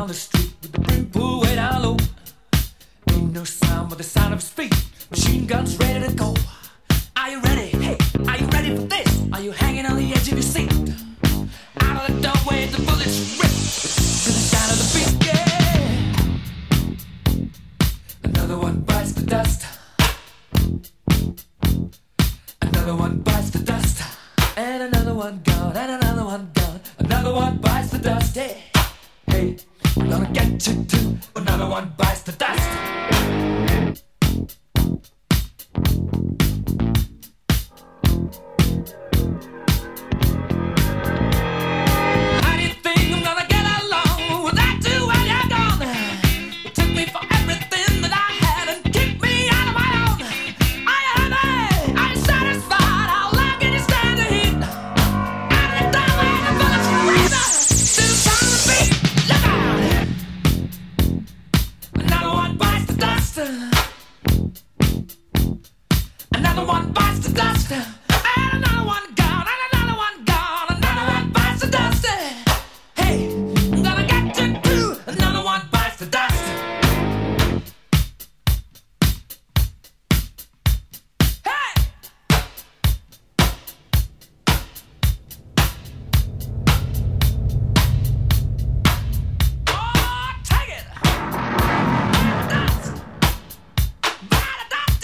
on the street with the brim pulled way down low. Ain't no sound but the sound of his feet. Machine guns ready to go. Are you ready? Hey, are you ready for this? Are you hanging on the edge of your seat? Out of the doorway, the bullets rip to the sound of the beat. Yeah. Another one bites the dust. Another one bites the dust. And another one gone. And another one gone. Another one bites the dust. Hey, hey, I'm gonna get you too. Another one bites the dust. Another one bites the dust, and another one gone, and another one gone, another one bites the dust. Hey, I'm gonna get you too. Another one bites the dust. Hey, oh, take it. Dust. Bite the dust.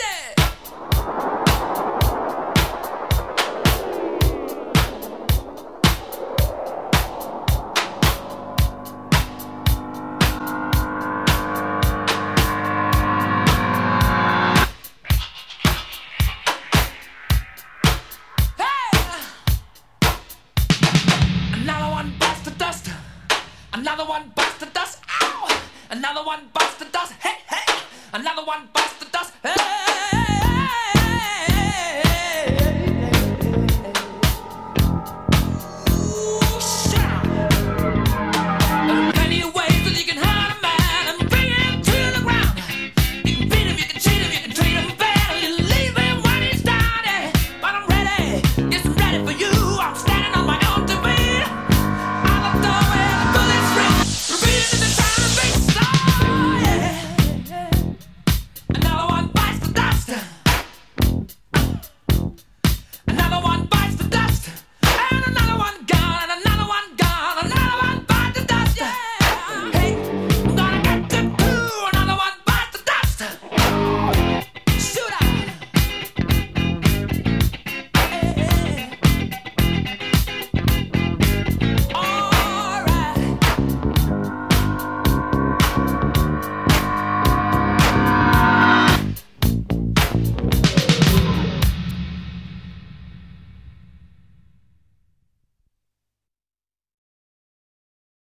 Another one bites the dust. Another one bites the dust. Ow! Another one bites the dust. Hey, hey! Another one bites the dust. Hey!